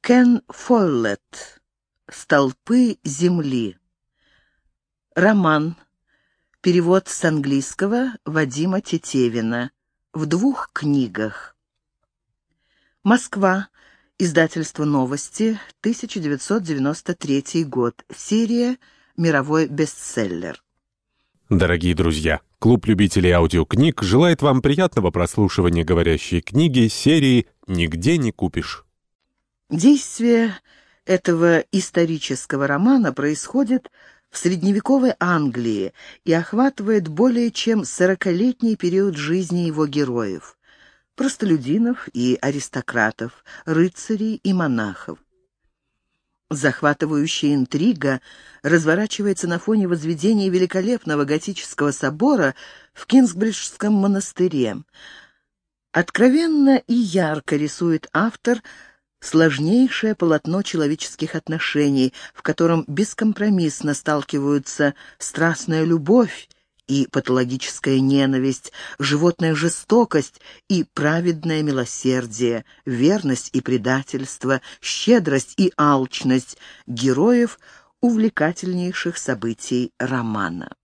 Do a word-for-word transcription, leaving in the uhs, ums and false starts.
Кен Фоллетт. «Столпы земли». Роман. Перевод с английского Вадима Тетевина. В двух книгах. Москва. Издательство «Новости», тысяча девятьсот девяносто третий год. Серия «Мировой бестселлер». Дорогие друзья, клуб любителей аудиокниг желает вам приятного прослушивания говорящей книги серии «Нигде не купишь». Действие этого исторического романа происходит в средневековой Англии и охватывает более чем сорокалетний период жизни его героев – простолюдинов и аристократов, рыцарей и монахов. Захватывающая интрига разворачивается на фоне возведения великолепного готического собора в Кингсбриджском монастыре. Откровенно и ярко рисует автор сложнейшее полотно человеческих отношений, в котором бескомпромиссно сталкиваются страстная любовь и патологическая ненависть, животная жестокость и праведное милосердие, верность и предательство, щедрость и алчность героев увлекательнейших событий романа.